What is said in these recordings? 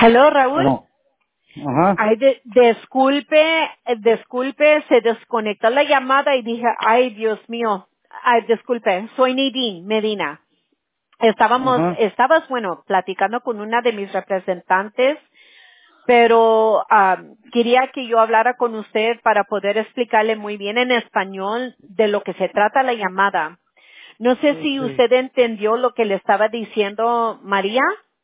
Hello, Raúl. No. Ajá. Ay, disculpe, se desconectó la llamada y dije, ay, Dios mío. Ay, disculpe, soy Nadine Medina. Ajá. Estabas, bueno, platicando con una de mis representantes, pero quería que yo hablara con usted para poder explicarle muy bien en español de lo que se trata la llamada. No sé si Sí. usted entendió lo que le estaba diciendo María,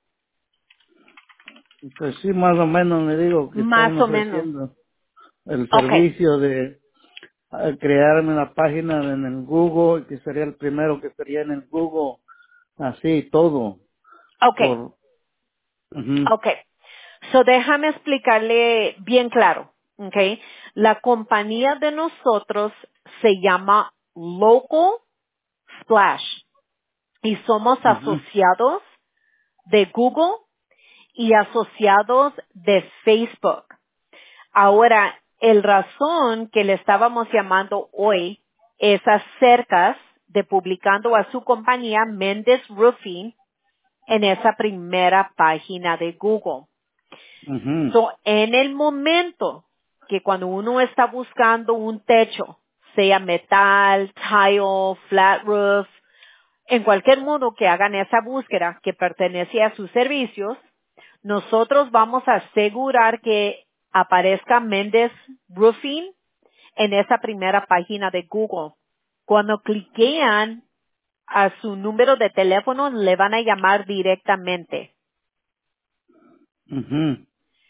Pues sí, más o menos me digo que estaban más o menos. ofreciendo el Okay, servicio de crearme una página en el Google, que sería el primero que sería en el Google, así todo. okay. Por. Ujú, Okay. So déjame explicarle bien claro. Okay. La compañía de nosotros se llama Local Splash y somos ujú, asociados de Google y asociados de Facebook. Ahora, el razón que le estábamos llamando hoy es acerca de publicando a su compañía Mendes Roofing en esa primera página de Google. ujú, So, en el momento que cuando uno está buscando un techo, sea metal, tile, flat roof, en cualquier modo que hagan esa búsqueda que pertenece a sus servicios, nosotros vamos a asegurar que aparezca Mendes Roofing en esa primera página de Google. Cuando cliquean a su número de teléfono, le van a llamar directamente. ujú,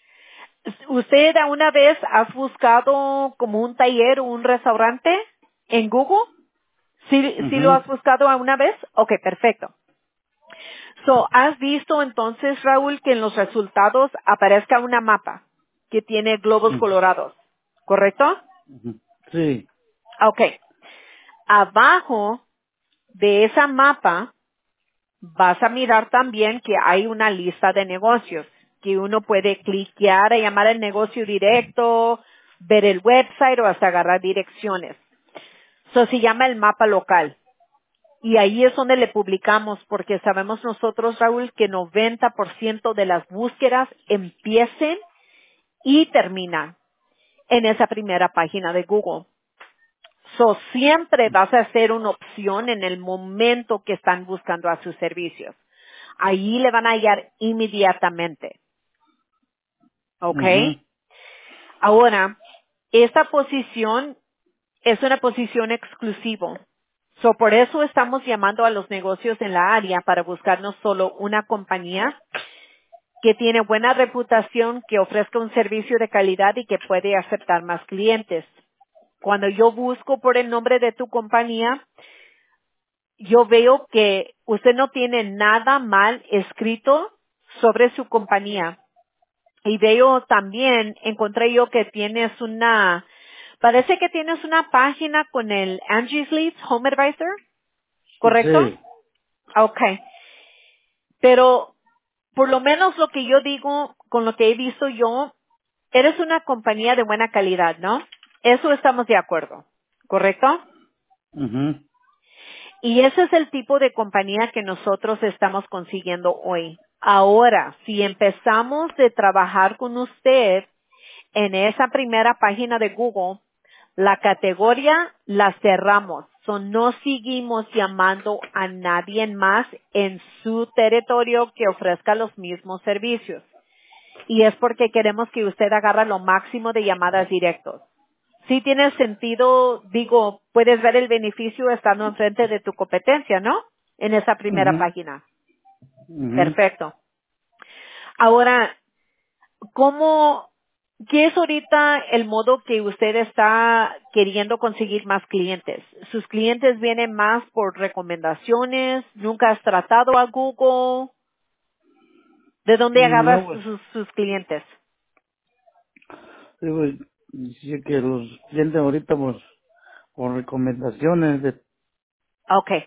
¿Usted alguna vez ha buscado como un taller o un restaurante en Google? ¿Sí lo ujú, has buscado alguna vez? Ok, perfecto. So, ¿has visto entonces, Raúl, que en los resultados aparezca una mapa que tiene globos ujú, colorados? ¿Correcto? ujú. Sí. Ok. Abajo de esa mapa vas a mirar también que hay una lista de negocios que uno puede cliquear a llamar el negocio directo, ver el website o hasta agarrar direcciones. Eso se llama el mapa local. Y ahí es donde le publicamos porque sabemos nosotros, Raúl, que 90% de las búsquedas empiecen y terminan en esa primera página de Google. So, siempre vas a ser una opción en el momento que están buscando a sus servicios. Ahí le van a hallar inmediatamente. ¿Ok? Ujú, Ahora, esta posición es una posición exclusiva. So, por eso estamos llamando a los negocios en la área para buscar no solo una compañía que tiene buena reputación, que ofrezca un servicio de calidad y que puede aceptar más clientes. Cuando yo busco por el nombre de tu compañía, yo veo que usted no tiene nada mal escrito sobre su compañía. Y veo también, encontré yo que tienes parece que tienes una página con el Angie's Leads Home Advisor, ¿correcto? sí. Okay. Pero por lo menos lo que yo digo, con lo que he visto yo, eres una compañía de buena calidad, ¿no? Eso estamos de acuerdo, ¿correcto? Ujú, Y ese es el tipo de compañía que nosotros estamos consiguiendo hoy. Ahora, si empezamos de trabajar con usted en esa primera página de Google, la categoría la cerramos. So, no seguimos llamando a nadie más en su territorio que ofrezca los mismos servicios. Y es porque queremos que usted agarre lo máximo de llamadas directos. Sí tiene sentido, digo, puedes ver el beneficio estando enfrente de tu competencia, ¿no? En esa primera ujú, página. ujú. Perfecto. Ahora, ¿cómo, qué es ahorita el modo que usted está queriendo conseguir más clientes? ¿Sus clientes vienen más por recomendaciones? ¿Nunca has tratado a Google? ¿De dónde agarras No, pues, sus clientes? digo, dice que los clientes ahorita, pues, por recomendaciones de Okay,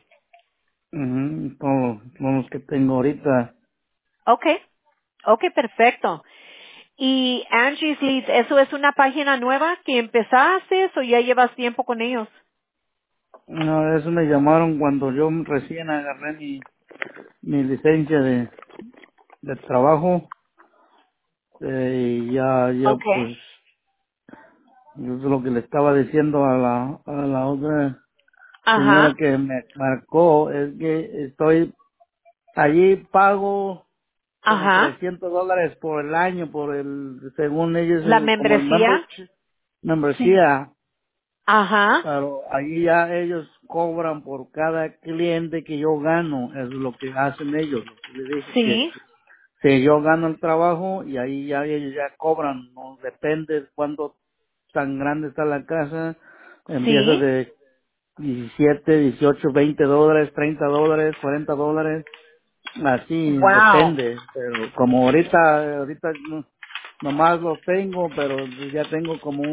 con los que tengo ahorita. okay, okay, perfecto. Y Angie's Leads, ¿eso es una página nueva que empezaste o ya llevas tiempo con ellos? No, eso me llamaron cuando yo recién agarré mi licencia de trabajo. Ya Okay. pues, yo es lo que le estaba diciendo a la otra señora Ajá. que me marcó, es que estoy allí pago como Ajá. $300 por el año, por según ellos, La como el membresía. Sí. membresía, Ajá. pero allí ya ellos cobran por cada cliente que yo gano, es lo que hacen ellos, lo que le dije que Sí. si yo gano el trabajo y ahí ya ellos ya cobran, no depende de cuánto tan grande está la casa, empieza Sí. de 17, 18, $20, $30, $40, así Wow. depende, pero como ahorita nomás los tengo, pero ya tengo como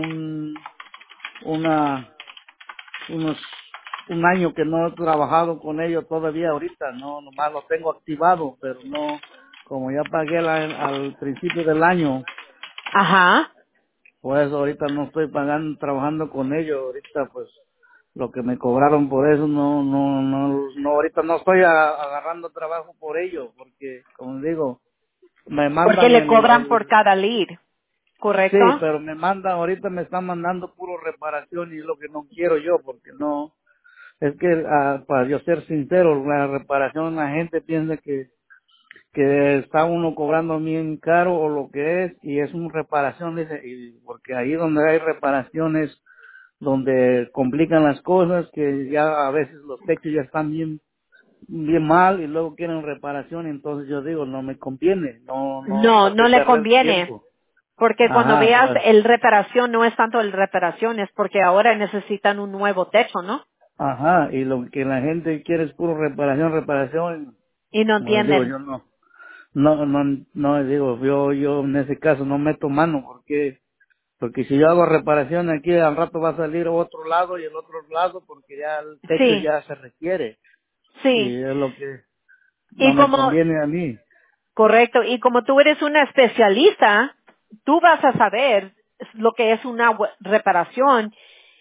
una, unos, un año que no he trabajado con ellos todavía ahorita, no, nomás los tengo activado, pero no, como ya pagué al principio del año, Ajá. pues ahorita no estoy pagando, trabajando con ellos, ahorita pues lo que me cobraron por eso no, ahorita no estoy agarrando trabajo por ello, porque como digo, me Porque mandan le cobran por cada lead. sí, ¿Correcto? pero me mandan, ahorita me están mandando puro reparación y es lo que no quiero yo, porque no, es que para yo ser sincero, la reparación la gente piensa que está uno cobrando bien caro o lo que es, y es una reparación, dice, y porque ahí donde hay reparaciones, donde complican las cosas, que ya a veces los techos ya están bien mal y luego quieren reparación, entonces yo digo, no me conviene, No, ¿para no qué le perder conviene. tiempo? Porque cuando Ajá, veas pues, el reparación, no es tanto el reparación, es porque ahora necesitan un nuevo techo, ¿no? ajá, y lo que la gente quiere es puro reparación, Y no como les digo, entienden. yo no, digo, yo en ese caso no meto mano, porque si yo hago reparación aquí, al rato va a salir otro lado y el otro lado, porque ya el techo Sí, ya se requiere, y sí. es lo que no Y me como, conviene a mí. correcto, y como tú eres una especialista, tú vas a saber lo que es una reparación.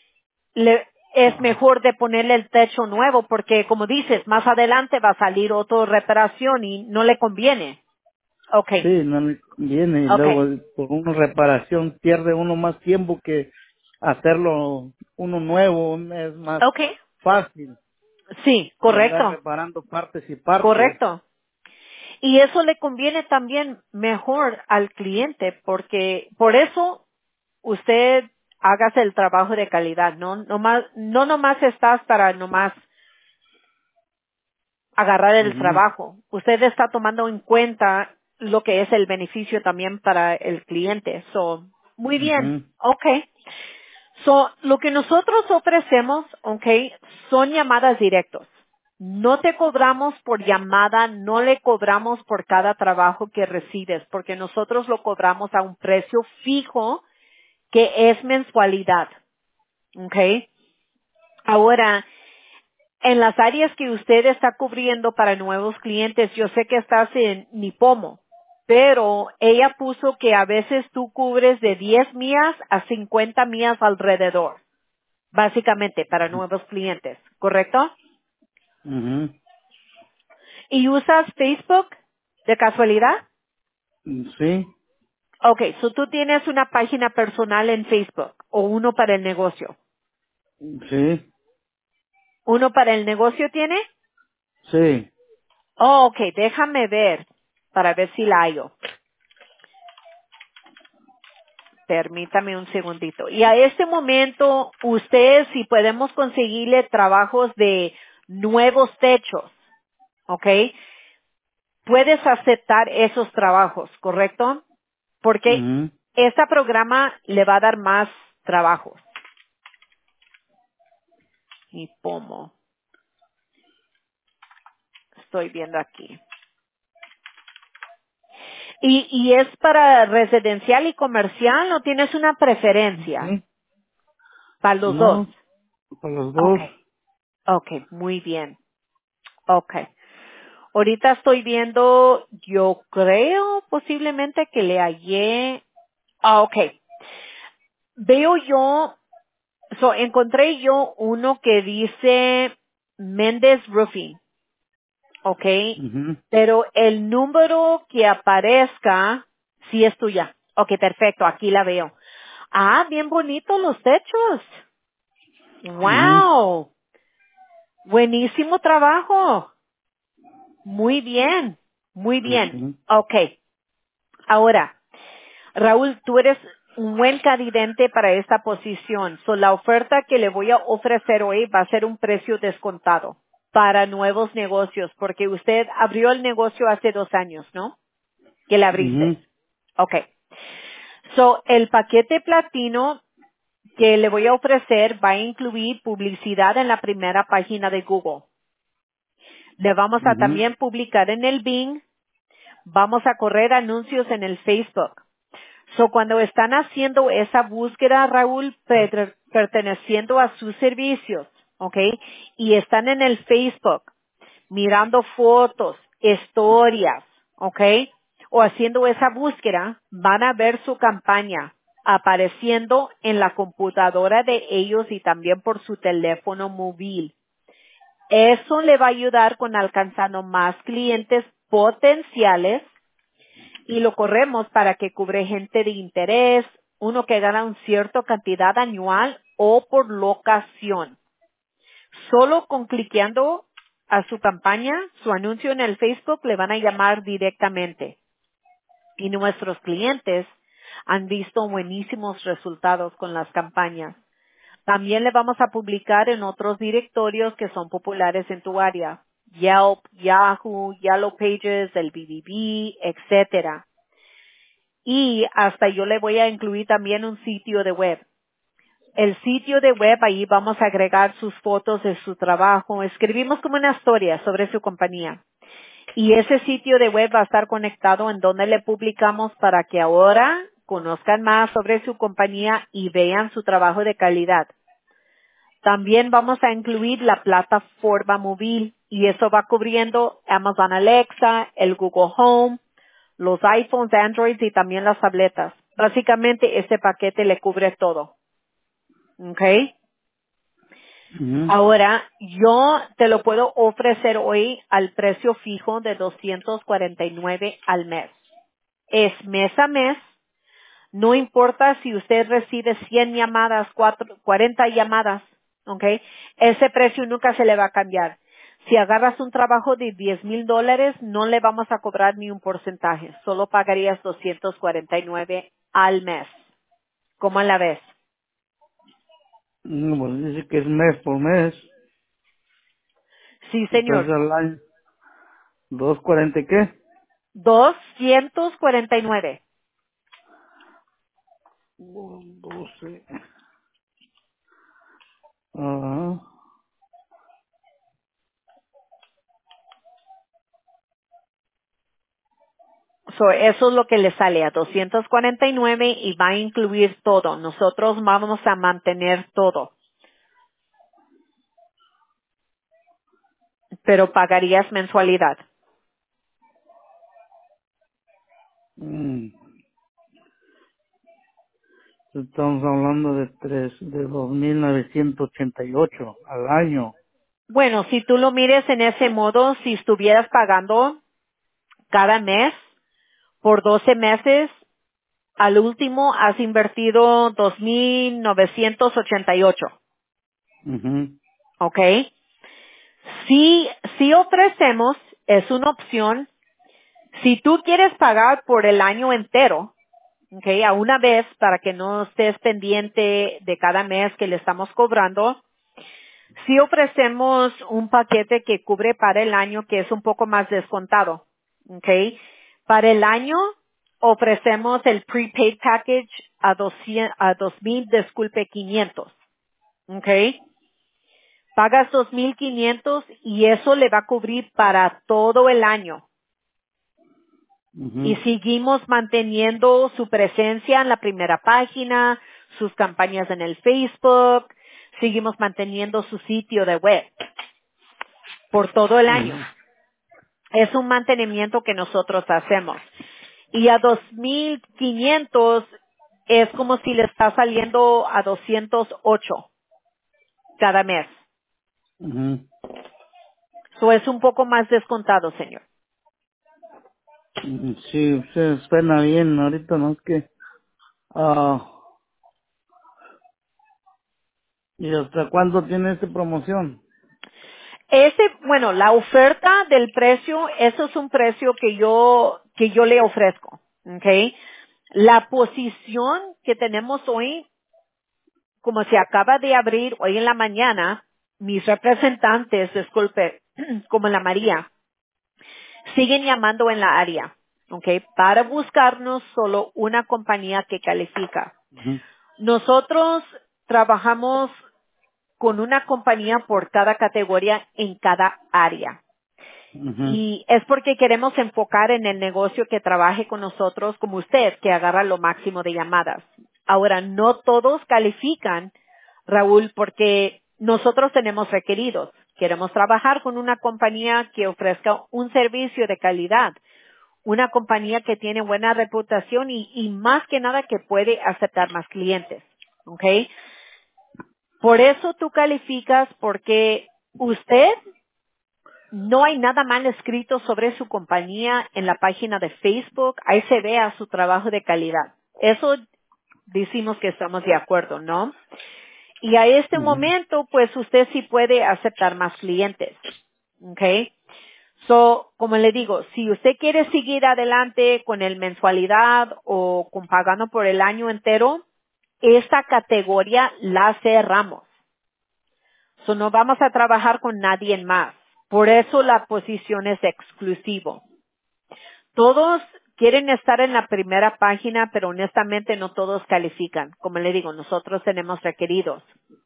Es Ajá. mejor de ponerle el techo nuevo porque, como dices, más adelante va a salir otra reparación y no le conviene. Sí, Okay, no me conviene y okay, luego por una reparación pierde uno más tiempo que hacerlo uno nuevo, es más okay. fácil Sí, que andar correcto, reparando partes y partes. correcto. Y eso le conviene también mejor al cliente porque por eso usted hágase el trabajo de calidad, no nomás estás para nomás agarrar el Mhm, trabajo. Usted está tomando en cuenta lo que es el beneficio también para el cliente. So, muy bien. mhm, Okay. So, lo que nosotros ofrecemos, okay, son llamadas directos. No te cobramos por llamada, no le cobramos por cada trabajo que recibes, porque nosotros lo cobramos a un precio fijo que es mensualidad. Okay. Ahora, en las áreas que usted está cubriendo para nuevos clientes, yo sé que estás en Nipomo, pero ella puso que a veces tú cubres de 10 millas a 50 millas alrededor, básicamente para nuevos clientes, ¿correcto? mhm, ¿Y usas Facebook de casualidad? sí, Okay, so tú tienes una página personal en Facebook o uno para el negocio. sí, ¿Uno para el negocio tiene? sí, Oh, okay, déjame ver para ver si la hallo. Permítame un segundito. Y a este momento, usted, si podemos conseguirle trabajos de nuevos techos, ¿ok? Puedes aceptar esos trabajos, ¿correcto? Porque mhm, este programa le va a dar más trabajos. Y pomo, estoy viendo aquí. ¿Y es para residencial y comercial o tienes una preferencia? sí, Para los dos. no, para los dos, Okay, okay, muy bien. Okay. Ahorita estoy viendo, yo creo posiblemente que le hallé, ok. Veo yo, encontré yo uno que dice Méndez Roofing, ok. mhm, Pero el número que aparezca Sí es tuya. Ok, perfecto, aquí la veo. Ah, bien bonitos los techos. Ujú, Wow. Buenísimo trabajo. Muy bien. Muy bien. ujú, Ok. Ahora, Raúl, tú eres un buen candidato para esta posición. So, la oferta que le voy a ofrecer hoy va a ser un precio descontado para nuevos negocios, porque usted abrió el negocio hace 2 años, ¿no? Que le ujú, abriste. Ok. So, el paquete platino que le voy a ofrecer va a incluir publicidad en la primera página de Google. Le vamos a ujú, también publicar en el Bing. Vamos a correr anuncios en el Facebook. So, cuando están haciendo esa búsqueda, Raúl, perteneciendo a sus servicios, ¿ok? Y están en el Facebook, mirando fotos, historias, ¿ok? O haciendo esa búsqueda, van a ver su campaña apareciendo en la computadora de ellos y también por su teléfono móvil. Eso le va a ayudar con alcanzando más clientes potenciales y lo corremos para que cubre gente de interés, uno que gana una cierta cantidad anual o por locación. Solo con cliqueando a su campaña, su anuncio en el Facebook le van a llamar directamente. Y nuestros clientes han visto buenísimos resultados con las campañas. También le vamos a publicar en otros directorios que son populares en tu área. Yelp, Yahoo, Yellow Pages, el BBB, etcétera. Y hasta yo le voy a incluir también un sitio de web. El sitio de web, ahí vamos a agregar sus fotos de su trabajo. Escribimos como una historia sobre su compañía. Y ese sitio de web va a estar conectado en donde le publicamos para que ahora conozcan más sobre su compañía y vean su trabajo de calidad. También vamos a incluir la plataforma móvil y eso va cubriendo Amazon Alexa, el Google Home, los iPhones, Androids y también las tabletas. Básicamente este paquete le cubre todo. ¿Ok? ujú. Ahora, yo te lo puedo ofrecer hoy al precio fijo de 249 al mes. Es mes a mes. No importa si usted recibe 100 llamadas, 40 llamadas, ¿ok? Ese precio nunca se le va a cambiar. Si agarras un trabajo de $10,000, no le vamos a cobrar ni un porcentaje. Solo pagarías 249 al mes. ¿Cómo la ves? No, pues dice que es mes por mes. Sí, Entonces señor. al año, 240 ¿qué? 249. 12. Ajá. So, eso es lo que le sale a 249 y va a incluir todo. Nosotros vamos a mantener todo, pero pagarías mensualidad. Mm. Estamos hablando de 2.988 al año. Bueno, si tú lo mires en ese modo, si estuvieras pagando cada mes por 12 meses, al último has invertido 2,988. Ujú, ¿Ok? Si ofrecemos, es una opción. Si tú quieres pagar por el año entero, ¿ok? A una vez para que no estés pendiente de cada mes que le estamos cobrando, sí ofrecemos un paquete que cubre para el año que es un poco más descontado. ¿Ok? Para el año ofrecemos el prepaid package a 200, a 2,000, disculpe, 500. ¿Ok? Pagas 2,500 y eso le va a cubrir para todo el año. Y ujú, seguimos manteniendo su presencia en la primera página, sus campañas en el Facebook, seguimos manteniendo su sitio de web por todo el año. ujú, Es un mantenimiento que nosotros hacemos. Y a 2,500 es como si le está saliendo a 208 cada mes. ujú. Eso es un poco más descontado, señor. Sí, se suena bien. Ahorita no es que... ah ¿Y hasta cuándo tiene esta promoción? Bueno, la oferta del precio, eso es un precio que yo le ofrezco, ¿ok? La posición que tenemos hoy, como se acaba de abrir hoy en la mañana, mis representantes, disculpe, como la María, siguen llamando en la área, ¿ok? Para buscarnos solo una compañía que califica. Ujú, Nosotros trabajamos con una compañía por cada categoría en cada área. ujú, Y es porque queremos enfocar en el negocio que trabaje con nosotros como usted, que agarra lo máximo de llamadas. Ahora, no todos califican, Raúl, porque nosotros tenemos requeridos. Queremos trabajar con una compañía que ofrezca un servicio de calidad, una compañía que tiene buena reputación y más que nada que puede aceptar más clientes. ¿Ok? Por eso tú calificas porque usted no hay nada mal escrito sobre su compañía en la página de Facebook. Ahí se vea su trabajo de calidad. Eso decimos que estamos de acuerdo, ¿no? Y a este ujú. momento, pues usted sí puede aceptar más clientes. ¿Ok? So, como le digo, si usted quiere seguir adelante con el mensualidad o con pagando por el año entero, esta categoría la cerramos. So, no vamos a trabajar con nadie más. Por eso la posición es exclusivo. Todos quieren estar en la primera página, pero honestamente no todos califican. Como le digo, nosotros tenemos requeridos.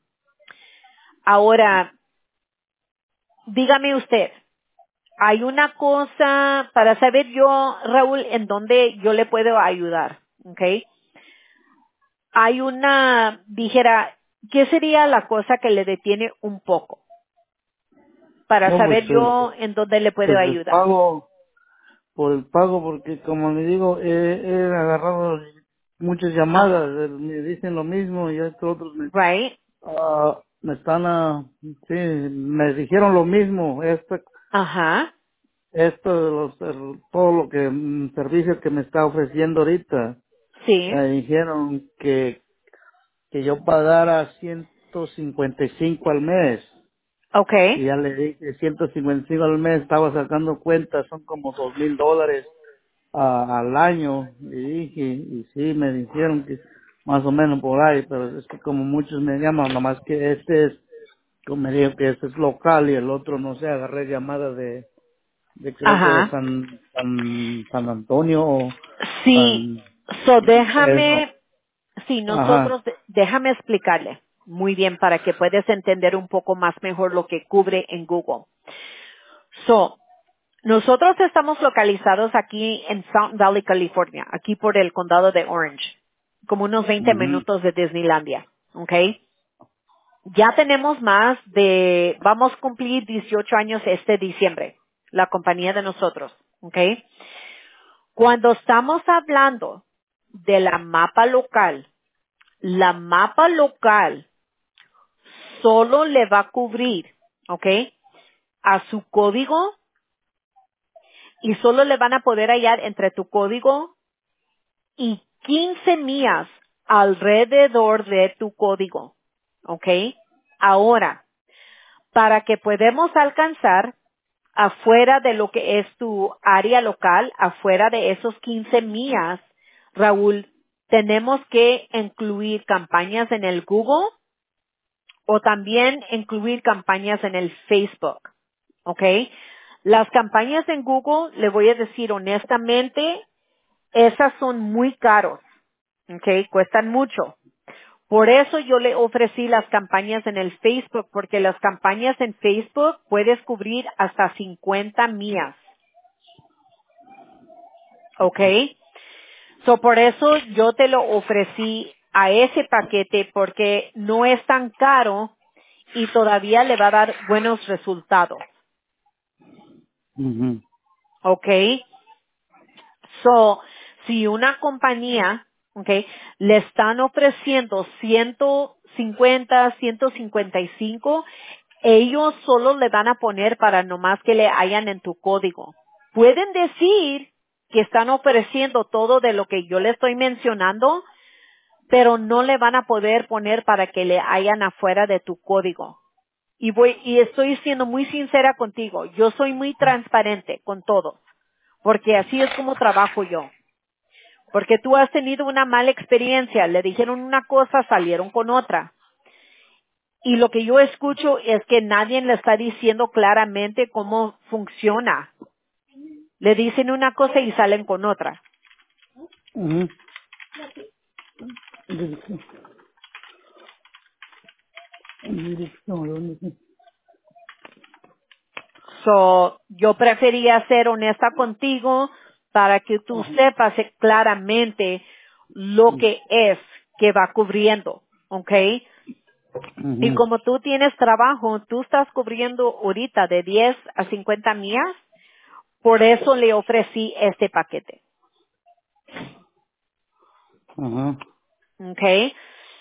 Ahora, dígame usted, hay una cosa para saber yo, Raúl, en dónde yo le puedo ayudar, ¿ok? Hay dijera, ¿qué sería la cosa que le detiene un poco? Para No, pues, saber yo en dónde le puedo pues ayudar. por el pago, porque como le digo, he agarrado muchas llamadas, Ajá. me dicen lo mismo y estos otros Right? me están, sí, me dijeron lo mismo, Ajá. esto de todo lo que, servicio que me está ofreciendo ahorita, Sí. me dijeron que yo pagara 155 al mes. Y Okay. ya le dije 155 al mes, estaba sacando cuentas, son como $2,000 al año. Y dije, y sí, me dijeron que más o menos por ahí, pero es que como muchos me llaman, nomás que como me dijo que este es local y el otro, no sé, agarré llamada de creo que de Ajá. San Antonio o Sí. San, So eso, ajá, déjame explicarle muy bien para que puedas entender un poco más mejor lo que cubre en Google. So, nosotros estamos localizados aquí en Fountain Valley, California, aquí por el condado de Orange, como unos 20 mhm, minutos de Disneylandia, ¿ok? Ya tenemos vamos a cumplir 18 años este diciembre, la compañía de nosotros, ¿ok? Cuando estamos hablando de la mapa local solo le va a cubrir, ¿ok? A su código y solo le van a poder hallar entre tu código y 15 millas alrededor de tu código, ¿ok? Ahora, para que podamos alcanzar afuera de lo que es tu área local, afuera de esos 15 millas, Raúl, tenemos que incluir campañas en el Google o también incluir campañas en el Facebook, ¿ok? Las campañas en Google, le voy a decir honestamente, esas son muy caros, ¿ok? Cuestan mucho. Por eso yo le ofrecí las campañas en el Facebook, porque las campañas en Facebook puedes cubrir hasta 50 millas, ¿ok? So, por eso yo te lo ofrecí a ese paquete porque no es tan caro y todavía le va a dar buenos resultados, mhm, ¿ok? So, si una compañía, ¿ok? Le están ofreciendo 155, ellos solo le van a poner para nomás que le hayan en tu código. Pueden decir que están ofreciendo todo de lo que yo le estoy mencionando, pero no le van a poder poner para que le hayan afuera de tu código. Y estoy siendo muy sincera contigo. Yo soy muy transparente con todo, porque así es como trabajo yo. Porque tú has tenido una mala experiencia, le dijeron una cosa, salieron con otra. Y lo que yo escucho es que nadie le está diciendo claramente cómo funciona. Le dicen una cosa y salen con otra. Ujú. Dirección, dirección, ¿dónde está? So, yo prefería ser honesta contigo para que tú sepas claramente lo que es que va cubriendo, ¿ok? Y Ujú. como tú tienes trabajo, tú estás cubriendo ahorita de 10 a 50 millas, por eso le ofrecí este paquete, Ajá. ¿ok?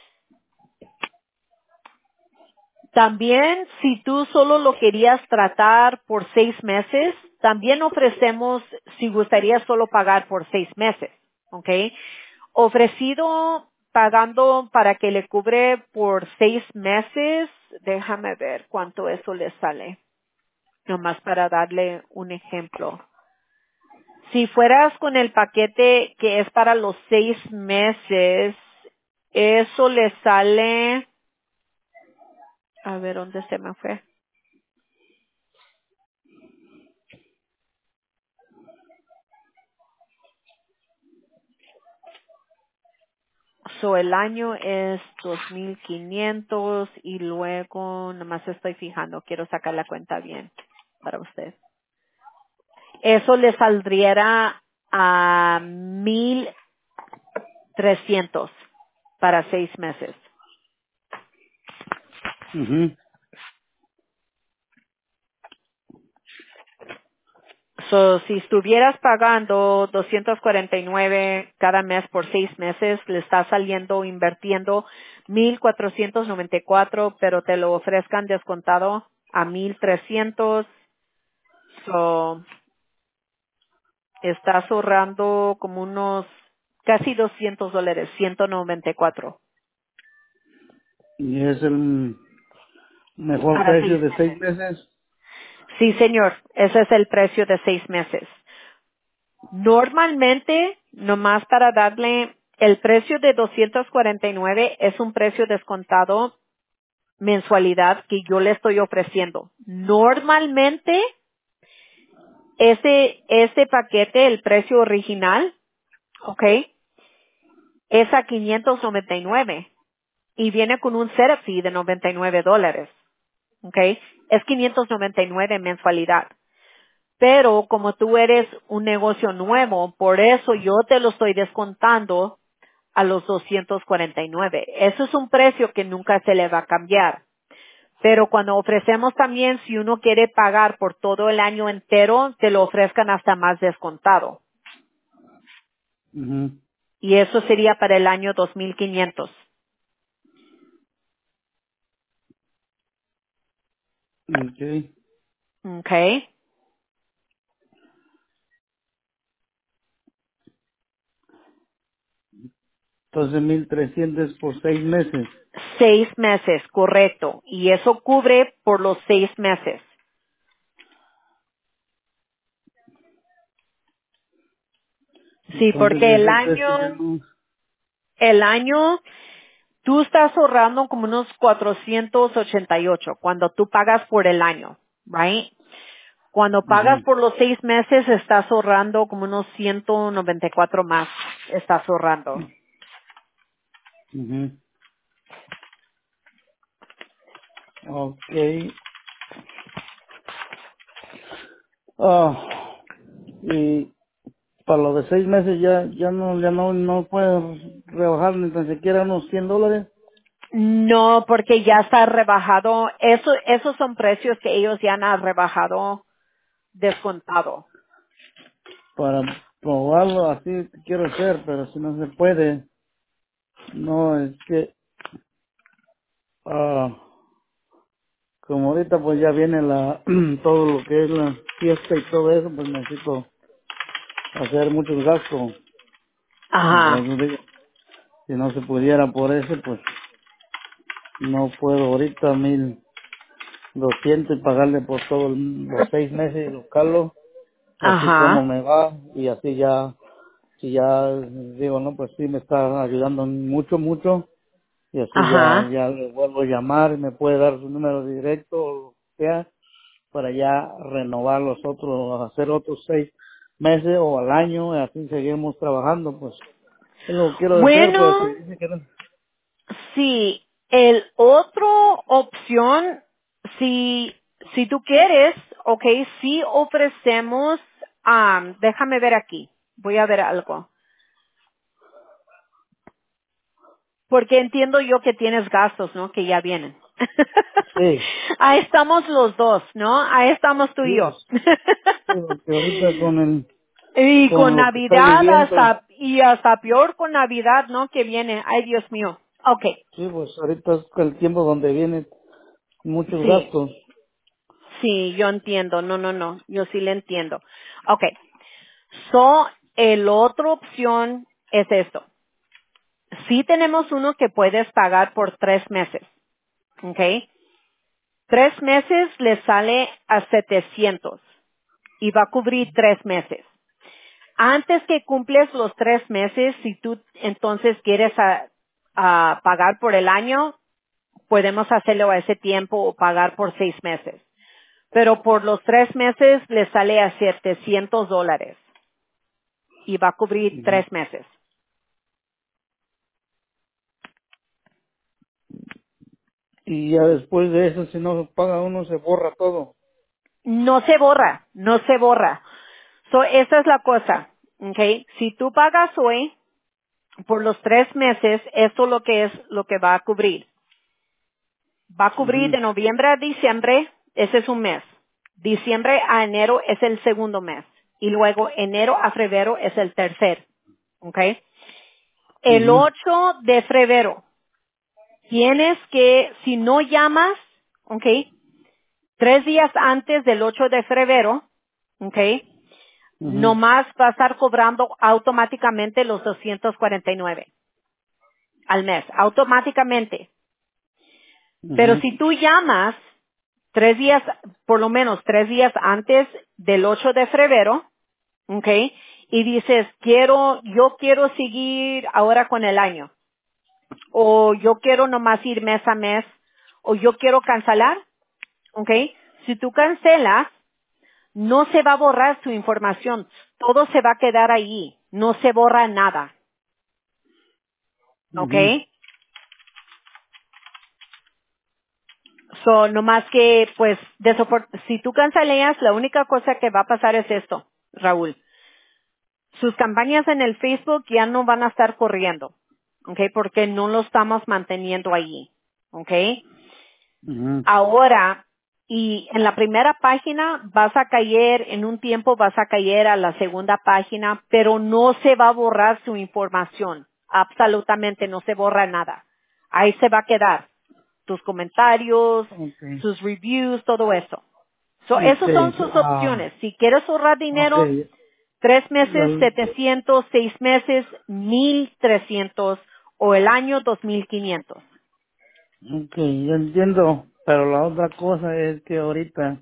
También, si tú solo lo querías tratar por 6 meses, también ofrecemos, si gustaría solo pagar por 6 meses, ¿ok? Ofrecido pagando para que le cubre por 6 meses, déjame ver cuánto eso le sale, nomás para darle un ejemplo. Si fueras con el paquete que es para los 6 meses, eso le sale, a ver dónde se me fue. So, el año es 2,500 y luego, nomás estoy fijando, quiero sacar la cuenta bien para usted. Eso le saldría a 1,300 para 6 meses. Ujú. So, si estuvieras pagando 249 cada mes por 6 meses, le está saliendo invirtiendo 1,494, pero te lo ofrezcan descontado a 1,300. So, estás ahorrando como unos casi $200, 194 Y es el mejor para precio seis de meses. 6 meses. Sí, señor, ese es el precio de 6 meses. Normalmente, nomás para darle el precio de 249 es un precio descontado mensualidad que yo le estoy ofreciendo. Normalmente, ese paquete, el precio original, ¿ok? Es a 599 y viene con un setup fee de $99, ¿ok? Es 599 mensualidad. Pero como tú eres un negocio nuevo, por eso yo te lo estoy descontando a los 249. Eso es un precio que nunca se le va a cambiar. Pero cuando ofrecemos también, si uno quiere pagar por todo el año entero, te lo ofrezcan hasta más descontado. Ujú. Y eso sería para el año 2,500. Ok. ¿Ok? Entonces 1,300 por 6 meses. 6 meses, correcto. Y eso cubre por los 6 meses. Sí, Entonces porque ese precio ya no. el año, tú estás ahorrando como unos 488 cuando tú pagas por el año, right? Cuando pagas Ujú. por los 6 meses, estás ahorrando como unos 194 más, estás ahorrando. Ujú. Ok. Ah, y para lo de 6 meses no pueden rebajar ni tan siquiera unos $100 No, porque ya está rebajado. Esos son precios que ellos ya han rebajado descontado. para probarlo. Así quiero hacer, pero si no se puede, no es que, ah, como ahorita pues ya viene todo lo que es la fiesta y todo eso, pues necesito hacer muchos gastos. Por Ajá, eso digo, si no se pudiera por eso, pues no puedo ahorita 1,200 pagarle por todos los 6 meses y buscarlo, así como ajá, me va, y así ya, si ya digo, no, pues sí me está ayudando mucho, mucho, y así ya, ajá. ya le vuelvo a llamar, me puede dar su número directo o lo que sea, para ya renovar los otros, hacer otros 6 meses o al año, y así seguimos trabajando, pues es lo que quiero hacer, pues Bueno, dice que no. sí, el otro opción, si, si tú quieres, ok, sí ofrecemos, déjame ver aquí, voy a ver algo. Porque entiendo yo que tienes gastos, ¿no? Que ya vienen. Sí, Ahí estamos los dos, ¿no? Ahí estamos tú sí, y yo. pues, sí, porque ahorita Y con con lo que estoy Navidad viviendo, hasta peor con Navidad, ¿no? Que viene. Ay, Dios mío. Okay. sí, pues ahorita es el tiempo donde vienen muchos Sí. gastos. Sí, yo entiendo. No, no, no. Yo sí le entiendo. Okay. So, el otra opción es esto. Sí tenemos uno que puedes pagar por 3 meses. Okay. 3 meses le sale a 700 y va a cubrir 3 meses. Antes que cumples los 3 meses, si tú entonces quieres a pagar por el año, podemos hacerlo a ese tiempo o pagar por 6 meses. Pero por los 3 meses le sale a $700 y va a cubrir Ujú. 3 meses. Y ya después de eso, si no se paga uno, se borra todo. No se borra, no se borra. So, esa es la cosa. Okay. Si tú pagas hoy por los 3 meses, esto es lo que va a cubrir. Va a cubrir Ujú, de noviembre a diciembre, ese es un mes. Diciembre a enero es el segundo mes. Y luego enero a febrero es el tercer. ¿Ok? El ujú, 8 de febrero, tienes que, si no llamas, ¿ok? 3 días antes del 8 de febrero, ¿ok? ujú, Nomás va a estar cobrando automáticamente los 249 al mes, automáticamente. Pero ujú. si tú llamas 3 días, por lo menos 3 días antes del 8 de febrero, ¿ok? Y dices, yo quiero seguir ahora con el año, o yo quiero nomás ir mes a mes, o yo quiero cancelar, ¿ok? Si tú cancelas, no se va a borrar su información, todo se va a quedar ahí, no se borra nada, ¿ok? Ujú. So, nomás que, pues, si tú canceleas, la única cosa que va a pasar es esto, Raúl. Sus campañas en el Facebook ya no van a estar corriendo, ¿ok? Porque no lo estamos manteniendo allí, ¿ok? Ujú, Ahora, y en la primera página vas a caer, en un tiempo vas a caer a la segunda página, pero no se va a borrar su información. Absolutamente no se borra nada. Ahí se va a quedar. Tus comentarios, okay, sus reviews, todo eso. So, esas son okay, sus opciones. Si quieres ahorrar dinero, okay, 3 meses, la- 700, 6 meses, 1,300 o el año 2,500. okay, yo entiendo, pero la otra cosa es que ahorita,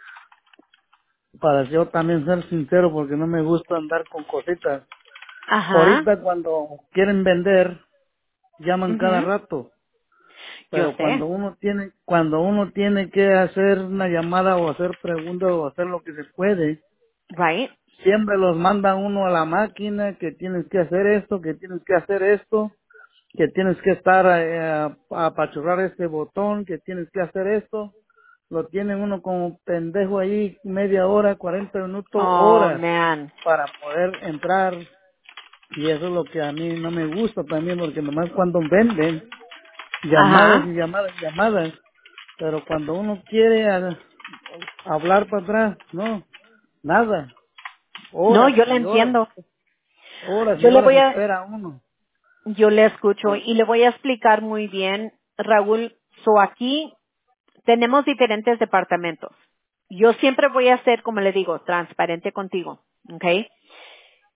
para yo también ser sincero, porque no me gusta andar con cositas, Ajá. ahorita cuando quieren vender, llaman cada Ujú. rato, Yo pero sé. cuando uno tiene que hacer una llamada o hacer preguntas o hacer lo que se puede, Right. siempre los manda uno a la máquina que tienes que hacer esto, que tienes que hacer esto, que tienes que estar a apachurrar este botón, que tienes que hacer esto. Lo tiene uno como pendejo ahí media hora, 40 minutos, Oh, horas man. para poder entrar. Y eso es lo que a mí no me gusta también, porque nomás cuando venden, llamadas Ajá. y llamadas y llamadas, pero cuando uno quiere hablar para atrás, no, nada, No, horas yo le y horas, entiendo. horas y Yo le horas voy a, espera uno. yo le escucho y le voy a explicar muy bien, Raúl. So aquí tenemos diferentes departamentos. Yo siempre voy a ser, como le digo, transparente contigo. ¿Ok?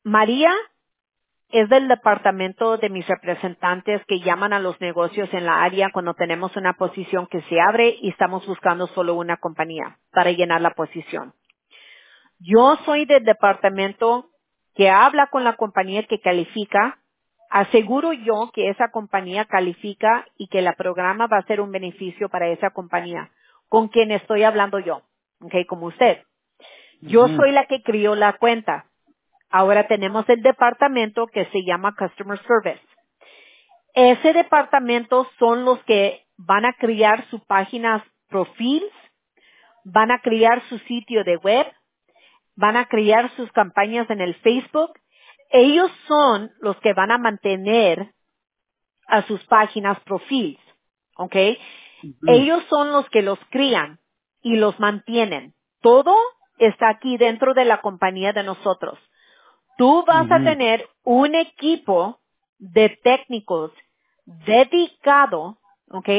María es del departamento de mis representantes que llaman a los negocios en la área cuando tenemos una posición que se abre y estamos buscando solo una compañía para llenar la posición. Yo soy del departamento que habla con la compañía que califica, aseguro yo que esa compañía califica y que el programa va a ser un beneficio para esa compañía, con quien estoy hablando yo, ¿ok? Como usted. Yo Ujú, soy la que crió la cuenta. Ahora tenemos el departamento que se llama Customer Service. Ese departamento son los que van a crear su página profil, van a crear su sitio de web, van a crear sus campañas en el Facebook. Ellos son los que van a mantener a sus páginas profil, ¿ok? ujú, Ellos son los que los crían y los mantienen. Todo está aquí dentro de la compañía de nosotros. Tú vas a ujú, tener un equipo de técnicos dedicado, ¿ok?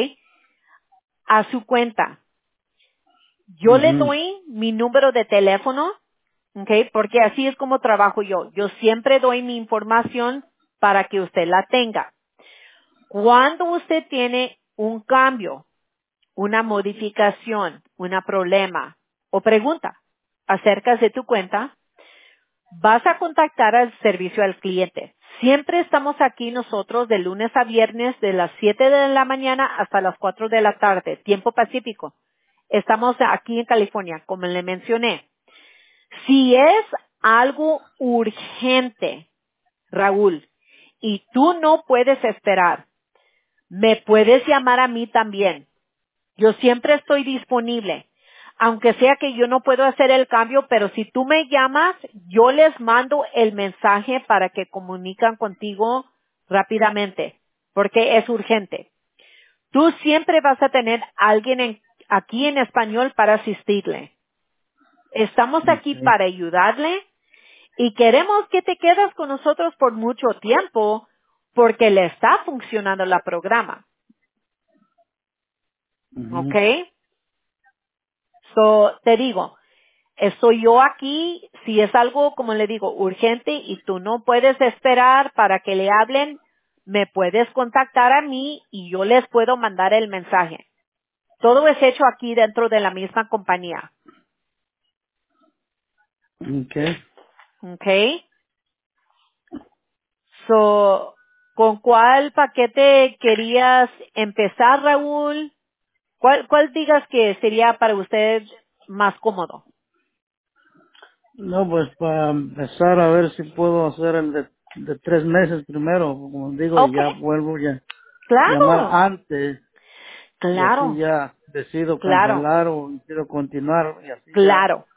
A su cuenta. Yo le ujú. doy mi número de teléfono, ¿ok? Porque así es como trabajo yo. Yo siempre doy mi información para que usted la tenga. Cuando usted tiene un cambio, una modificación, un problema o pregunta acerca de tu cuenta, vas a contactar al servicio al cliente. Siempre estamos aquí nosotros de lunes a viernes de las 7 de la mañana hasta las 4 de la tarde, tiempo pacífico. Estamos aquí en California, como le mencioné. Si es algo urgente, Raúl, y tú no puedes esperar, me puedes llamar a mí también. Yo siempre estoy disponible. Aunque sea que yo no puedo hacer el cambio, pero si tú me llamas, yo les mando el mensaje para que comunican contigo rápidamente, porque es urgente. Tú siempre vas a tener alguien aquí en español para asistirle. Estamos aquí Okay, para ayudarle y queremos que te quedes con nosotros por mucho tiempo porque le está funcionando la programa. ¿Ok? ujú. Te digo, estoy yo aquí, si es algo, como le digo, urgente y tú no puedes esperar para que le hablen, me puedes contactar a mí y yo les puedo mandar el mensaje. Todo es hecho aquí dentro de la misma compañía. Okay. ¿Ok? ¿Con cuál paquete querías empezar, Raúl? ¿Cuál digas que sería para usted más cómodo? No, pues para empezar a ver si puedo hacer el de 3 meses primero, como digo, y Ok, ya vuelvo ya llamar claro, antes y así claro, ya decido claro, cancelar o decido continuar y así ya. claro.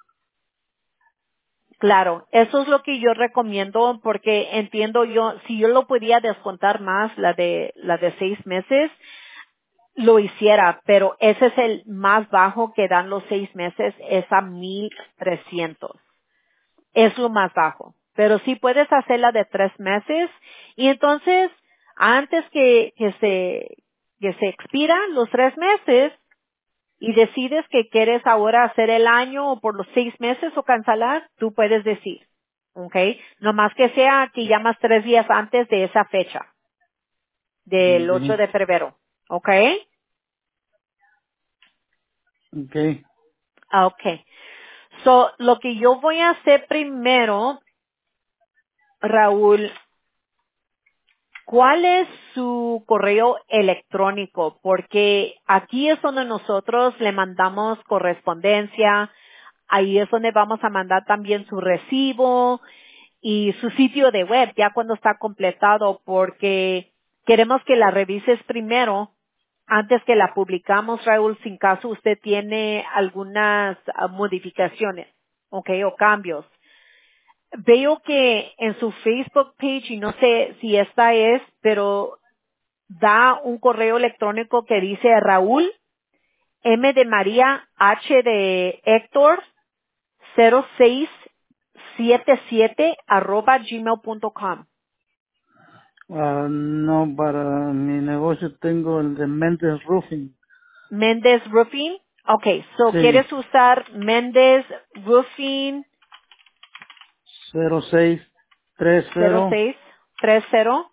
Claro, eso es lo que yo recomiendo porque entiendo yo, si yo lo podía descontar más, la de 6 meses, lo hiciera, pero ese es el más bajo que dan los 6 meses, es a 1,300. Es lo más bajo. Pero sí puedes hacer la de 3 meses y entonces, antes que se expiran los 3 meses, y decides que quieres ahora hacer el año o por los 6 meses o cancelar, tú puedes decir. ¿Ok? Nomás que sea que llamas 3 días antes de esa fecha, del 8 Ujú. de febrero. ¿Ok? Okay. Ok. Lo que yo voy a hacer primero, Raúl, ¿cuál es su correo electrónico? Porque aquí es donde nosotros le mandamos correspondencia, ahí es donde vamos a mandar también su recibo y su sitio de web ya cuando está completado porque queremos que la revises primero antes que la publicamos, Raúl, sin caso usted tiene algunas modificaciones, ¿ok? O cambios. Veo que en su Facebook page, y no sé si esta es, pero da un correo electrónico que dice Raúl M de María H de Héctor 0677 @gmail.com. No, para mi negocio tengo el de Mendes Roofing. Méndez Roofing. Okay, Sí, ¿quieres usar Méndez Roofing? 30 0630.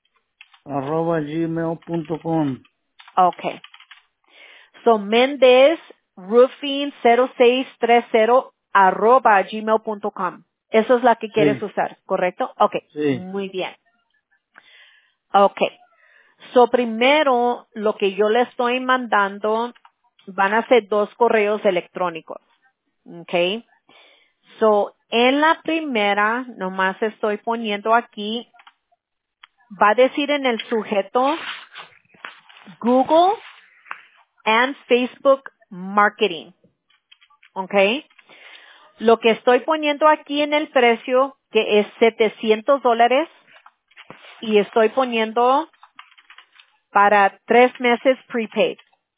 @gmail.com. Okay. So Méndez Roofing 0630 @gmail.com. Eso es la que quieres Sí, usar, ¿correcto? Okay. sí. Muy bien. Okay. So primero, lo que yo le estoy mandando van a ser 2 correos electrónicos. Okay. So en la primera, nomás estoy poniendo aquí, va a decir en el sujeto Google and Facebook Marketing. Okay. Lo que estoy poniendo aquí en el precio, que es $700, y estoy poniendo para 3 meses prepaid.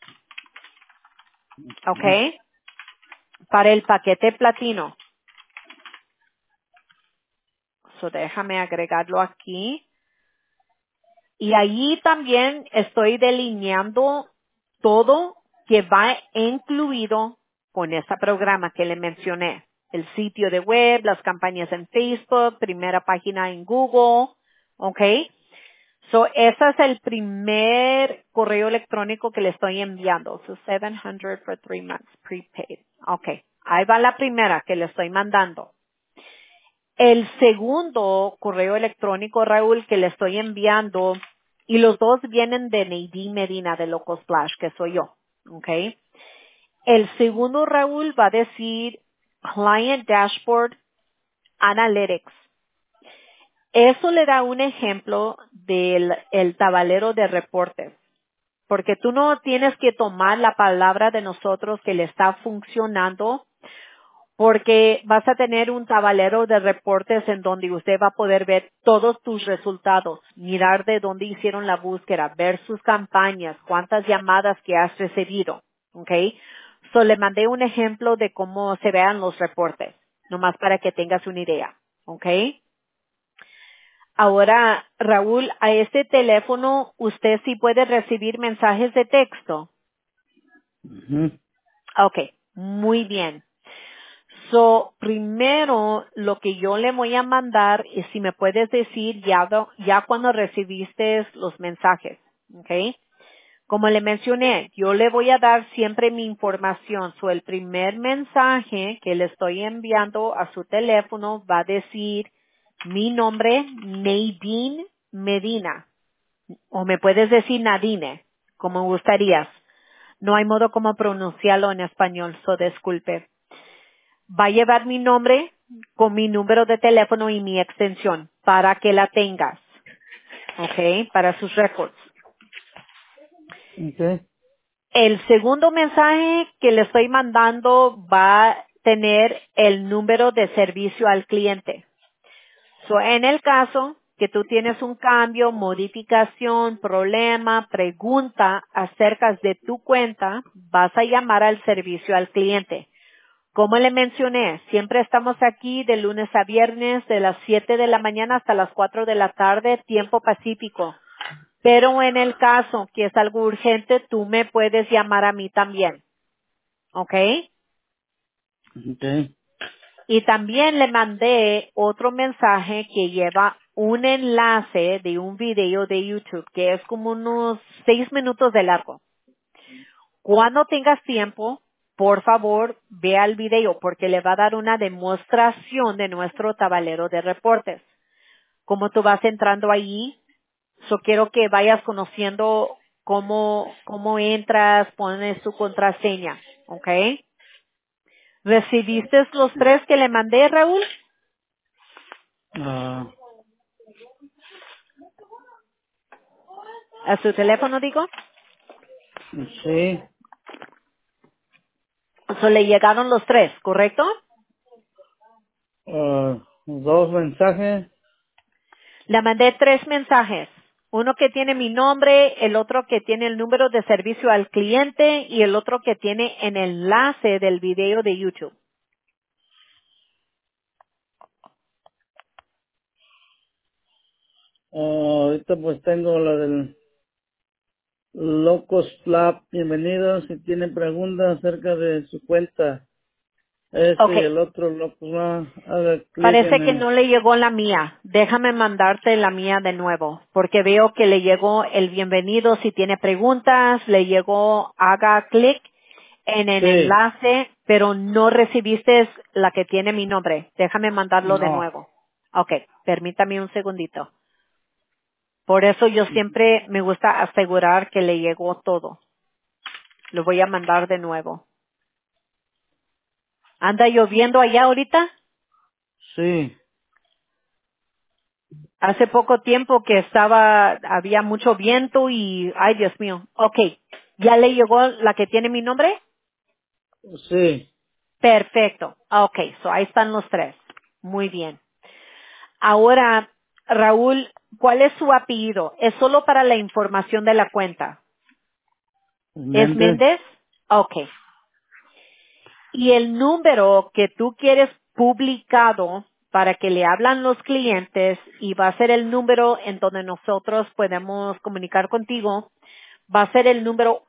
Okay. Para el paquete platino. So déjame agregarlo aquí. Y allí también estoy delineando todo que va incluido con este programa que le mencioné. El sitio de web, las campañas en Facebook, primera página en Google, ¿ok? So, ese es el primer correo electrónico que le estoy enviando. So, 700 for 3 months prepaid. Ok. Ahí va la primera que le estoy mandando. El segundo correo electrónico, Raúl, que le estoy enviando, y los dos vienen de Nadine Medina de Loco Splash, que soy yo. ¿Ok? El segundo, Raúl, va a decir Client Dashboard Analytics. Eso le da un ejemplo del el tablero de reportes, porque tú no tienes que tomar la palabra de nosotros que le está funcionando, porque vas a tener un tablero de reportes en donde usted va a poder ver todos tus resultados, mirar de dónde hicieron la búsqueda, ver sus campañas, cuántas llamadas que has recibido, ¿ok? So le mandé un ejemplo de cómo se vean los reportes, nomás para que tengas una idea, ¿ok? Ahora, Raúl, a este teléfono usted sí puede recibir mensajes de texto. Ujú. Ok, muy bien. So, primero, lo que yo le voy a mandar es si me puedes decir ya cuando recibiste los mensajes, ¿ok? Como le mencioné, yo le voy a dar siempre mi información. So, el primer mensaje que le estoy enviando a su teléfono va a decir mi nombre, Nadine Medina, o me puedes decir Nadine, como gustarías. No hay modo como pronunciarlo en español, so disculpe. Va a llevar mi nombre con mi número de teléfono y mi extensión para que la tengas, ¿ok? Para sus récords. Okay. El segundo mensaje que le estoy mandando va a tener el número de servicio al cliente. So, en el caso que tú tienes un cambio, modificación, problema, pregunta acerca de tu cuenta, vas a llamar al servicio al cliente. Como le mencioné, siempre estamos aquí de lunes a viernes de las 7 de la mañana hasta las 4 de la tarde, tiempo pacífico. Pero en el caso que es algo urgente, tú me puedes llamar a mí también. ¿Ok? Okay. Y también le mandé otro mensaje que lleva un enlace de un video de YouTube que es como unos 6 minutos de largo. Cuando tengas tiempo, por favor, vea el video porque le va a dar una demostración de nuestro tablero de reportes. Como tú vas entrando allí, quiero que vayas conociendo cómo entras, pones tu contraseña, ¿ok? ¿Recibiste los 3 que le mandé, Raúl? Ah, A su teléfono, digo. sí. Le llegaron los 3, ¿correcto? Dos mensajes. Le mandé 3 mensajes. Uno que tiene mi nombre, el otro que tiene el número de servicio al cliente y el otro que tiene el enlace del video de YouTube. Ahorita pues tengo la del Locos Flap. Bienvenidos. Si tienen preguntas acerca de su cuenta, Okay. el otro lo haga clic Parece en que el... no le llegó la mía. Déjame mandarte la mía de nuevo, porque veo que le llegó el bienvenido. Si tiene preguntas, le llegó, haga clic en el Sí, enlace, pero no recibiste la que tiene mi nombre. Déjame mandarlo de no. nuevo. Okay, permítame un segundito. Por eso yo siempre me gusta asegurar que le llegó todo. Lo voy a mandar de nuevo. ¿Anda lloviendo allá ahorita? Sí, Hace poco tiempo que había mucho viento y, ay Dios mío. Okay. ¿Ya le llegó la que tiene mi nombre? sí. Perfecto. Okay, so ahí están los tres. Muy bien. Ahora, Raúl, ¿cuál es su apellido? Es solo para la información de la cuenta. ¿Es Méndez, Méndez? Okay. Y el número que tú quieres publicado para que le hablan los clientes y va a ser el número en donde nosotros podemos comunicar contigo, va a ser el número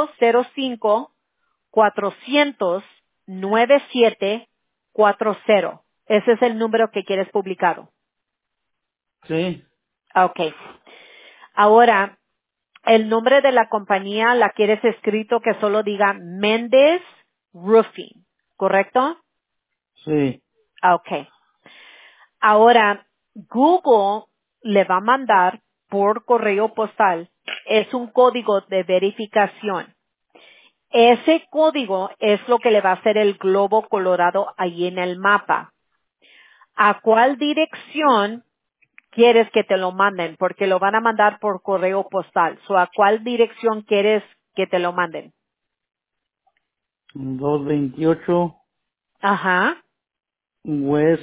805-400-9740. Ese es el número que quieres publicado. sí, Okay. Ahora, el nombre de la compañía la quieres escrito que solo diga Méndez Roofing, ¿correcto? sí. Okay. Ahora, Google le va a mandar por correo postal, es un código de verificación. Ese código es lo que le va a hacer el globo colorado ahí en el mapa. ¿A cuál dirección quieres que te lo manden? Porque lo van a mandar por correo postal. ¿A cuál dirección quieres que te lo manden? 228 Ajá, West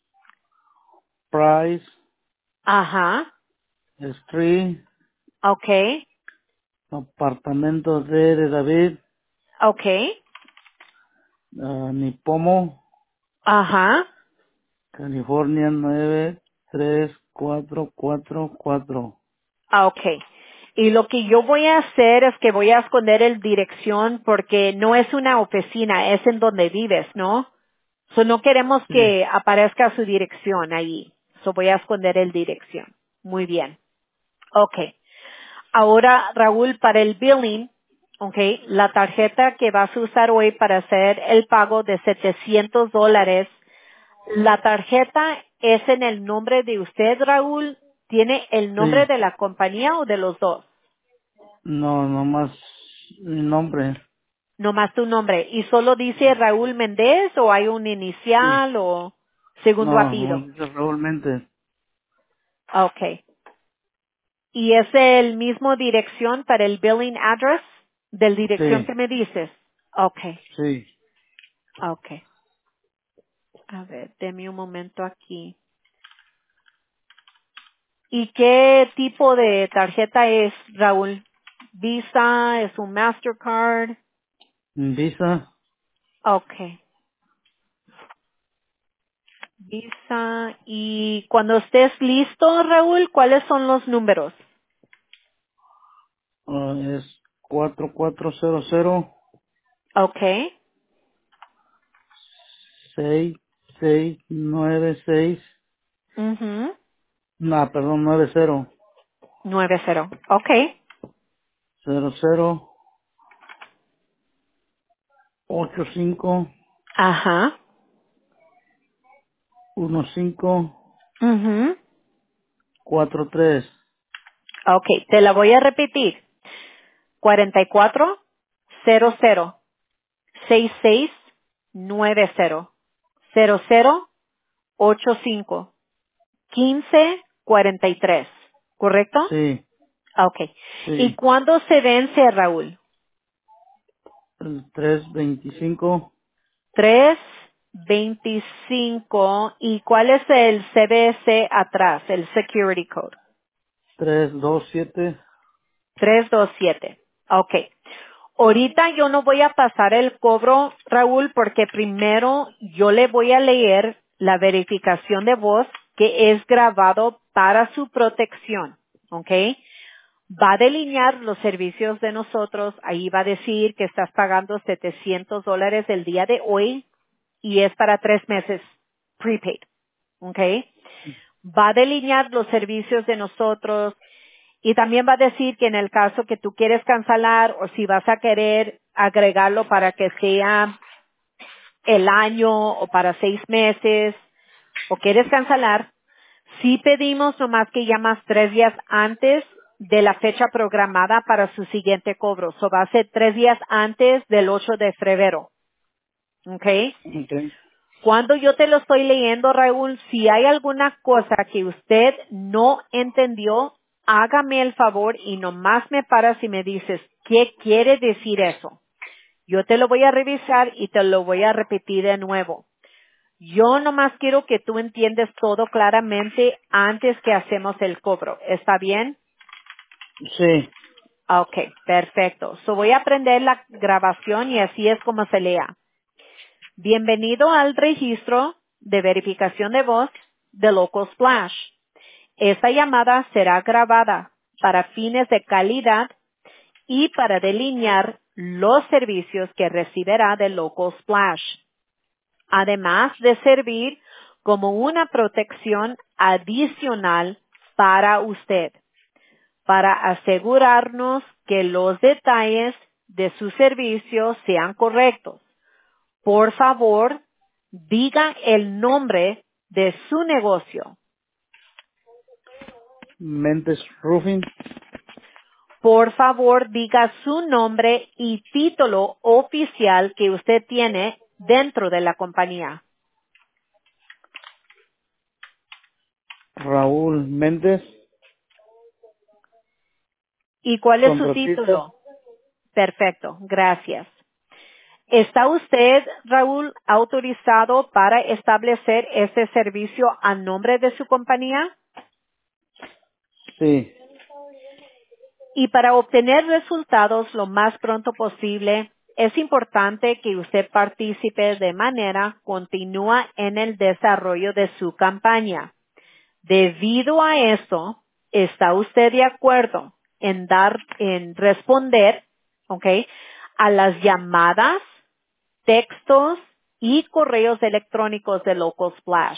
Price ajá, Street, okay, apartamento de David, okay, Nipomo, ajá. California 93444. Okay. Y lo que yo voy a hacer es que voy a esconder el dirección porque no es una oficina, es en donde vives, ¿no? So no queremos Sí, que aparezca su dirección ahí. So voy a esconder el dirección. Muy bien. Okay. Ahora, Raúl, para el billing, okay, la tarjeta que vas a usar hoy para hacer el pago de $700, ¿la tarjeta es en el nombre de usted, Raúl? ¿Tiene el nombre sí. de la compañía o de los dos? No, nomás mi nombre. Nomás tu nombre. ¿Y solo dice Raúl Méndez o hay un Sí. inicial o segundo No, como apellido? dice Raúl Méndez. Okay. ¿Y es el mismo dirección para el billing address del dirección Sí, que me dices? Okay. sí. Okay. A ver, deme un momento aquí. ¿Y qué tipo de tarjeta es, Raúl? ¿Visa? ¿Es un Mastercard? Visa Okay. Visa. Y cuando estés listo, Raúl, ¿cuáles son los números? es 4400 Okay. 6696. Mhm. No, perdón, 90 90. Okay. 00 85 Ajá. 15 Mhm. 43. Okay. Te la voy a repetir. 4400 6690 0085 1543. ¿Correcto? Sí, Okay. ¿Y sí. cuándo se vence, Raúl? El 325 325. ¿Y cuál es el CVC atrás, el Security Code? 327. 327. Okay. Ahorita yo no voy a pasar el cobro, Raúl, porque primero yo le voy a leer la verificación de voz que es grabado para su protección. ¿Ok? Va a delinear los servicios de nosotros. Ahí va a decir que estás pagando $700 el día de hoy y es para 3 meses prepaid. ¿Ok? Va a delinear los servicios de nosotros y también va a decir que en el caso que tú quieres cancelar o si vas a querer agregarlo para que sea el año o para 6 meses o quieres cancelar, sí pedimos nomás que llamas 3 días antes de la fecha programada para su siguiente cobro. So va a ser 3 días antes del 8 de febrero. ¿Ok? Okay. Cuando yo te lo estoy leyendo, Raúl, si hay alguna cosa que usted no entendió, hágame el favor y nomás me paras y me dices, ¿qué quiere decir eso? Yo te lo voy a revisar y te lo voy a repetir de nuevo. Yo nomás quiero que tú entiendas todo claramente antes que hacemos el cobro. ¿Está bien? Sí. Ok, perfecto. So voy a prender la grabación y así es como se lea. Bienvenido al registro de verificación de voz de Local Splash. Esta llamada será grabada para fines de calidad y para delinear los servicios que recibirá de Local Splash, además de servir como una protección adicional para usted, para asegurarnos que los detalles de su servicio sean correctos. Por favor, diga el nombre de su negocio. Mentes Roofing. Por favor, diga su nombre y título oficial que usted tiene dentro de la compañía. Raúl Méndez. ¿Y cuál es su Contratista. título? Perfecto, gracias. ¿Está usted, Raúl, autorizado para establecer este servicio a nombre de su compañía? Sí. Y para obtener resultados lo más pronto posible, es importante que usted participe de manera continua en el desarrollo de su campaña. Debido a esto, ¿está usted de acuerdo en responder, ¿ok?, a las llamadas, textos y correos electrónicos de Local Splash?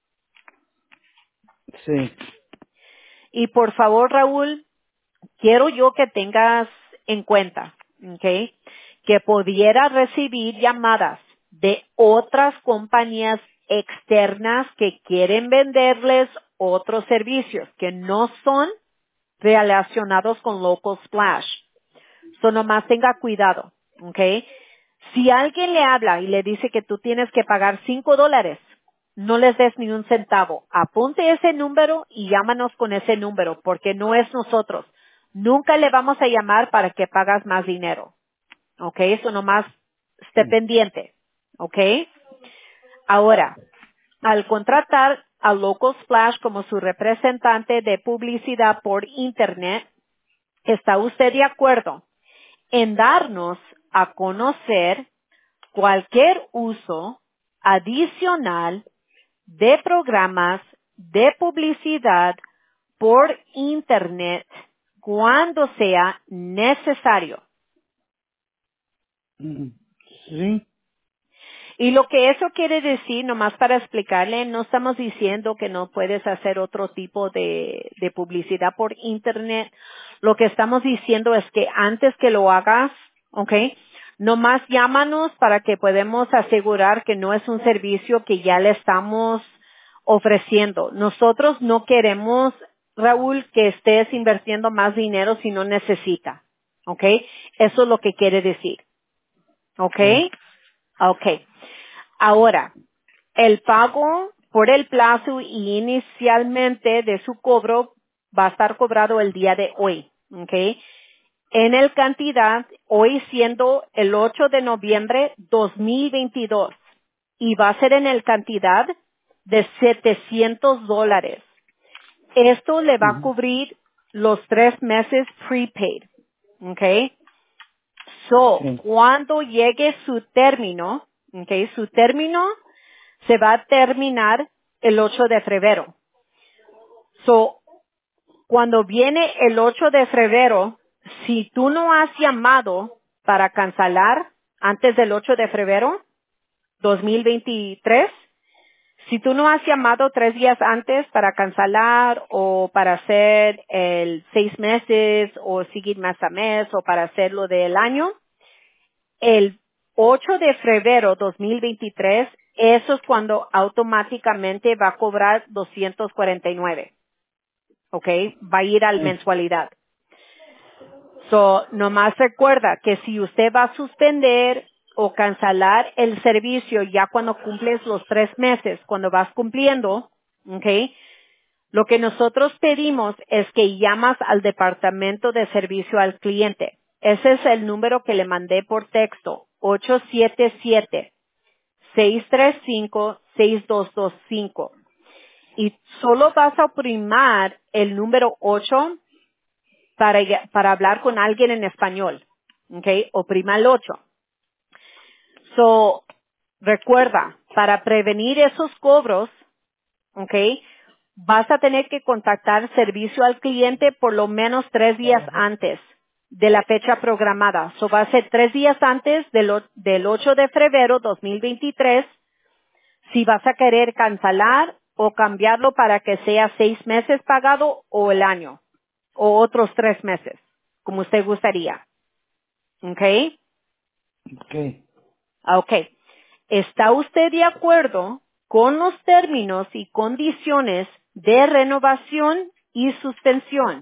Sí. Y por favor, Raúl, quiero yo que tengas en cuenta, ¿ok?, que pudiera recibir llamadas de otras compañías externas que quieren venderles otros servicios que no son relacionados con Local Splash. So nomás tenga cuidado, ¿ok? Si alguien le habla y le dice que tú tienes que pagar $5, no les des ni un centavo. Apunte ese número y llámanos con ese número, porque no es nosotros. Nunca le vamos a llamar para que pagas más dinero, ¿ok? Eso nomás esté pendiente, ¿ok? Ahora, al contratar a Local Splash como su representante de publicidad por Internet, ¿está usted de acuerdo en darnos a conocer cualquier uso adicional de programas de publicidad por Internet cuando sea necesario? Sí. Y lo que eso quiere decir, nomás para explicarle, no estamos diciendo que no puedes hacer otro tipo de publicidad por Internet. Lo que estamos diciendo es que antes que lo hagas, ¿ok?, nomás llámanos para que podamos asegurar que no es un servicio que ya le estamos ofreciendo. Nosotros no queremos, Raúl, que estés invirtiendo más dinero si no necesita. ¿Ok? Eso es lo que quiere decir. ¿Ok? Sí. Ok. Ahora, el pago por el plazo y inicialmente de su cobro va a estar cobrado el día de hoy. ¿Ok? En el cantidad, hoy siendo el 8 de noviembre 2022. Y va a ser en el cantidad de $700. Esto le va a Ujú. cubrir los 3 meses prepaid. ¿Ok? So, Sí. cuando llegue su término, ¿ok?, su término se va a terminar el 8 de febrero. So, cuando viene el 8 de febrero, si tú no has llamado para cancelar antes del 8 de febrero, 2023. Si tú no has llamado 3 días antes para cancelar o para hacer el 6 meses o seguir mes a mes o para hacer lo del año, el 8 de febrero 2023, eso es cuando automáticamente va a cobrar 249. ¿Ok? Va a ir al Sí. mensualidad. So, nomás recuerda que si usted va a suspender o cancelar el servicio ya cuando cumples los 3 meses, cuando vas cumpliendo, ¿ok? Lo que nosotros pedimos es que llamas al departamento de servicio al cliente. Ese es el número que le mandé por texto, 877-635-6225. Y solo vas a oprimir el número 8 para hablar con alguien en español. ¿Ok? Oprima el 8. So, recuerda, para prevenir esos cobros, ¿ok? Vas a tener que contactar servicio al cliente por lo menos 3 días antes de la fecha programada. So, va a ser 3 días antes del 8 de febrero 2023 si vas a querer cancelar o cambiarlo para que sea 6 meses pagado o el año o otros 3 meses, como usted gustaría. ¿Ok? Okay. Ok. ¿Está usted de acuerdo con los términos y condiciones de renovación y suspensión?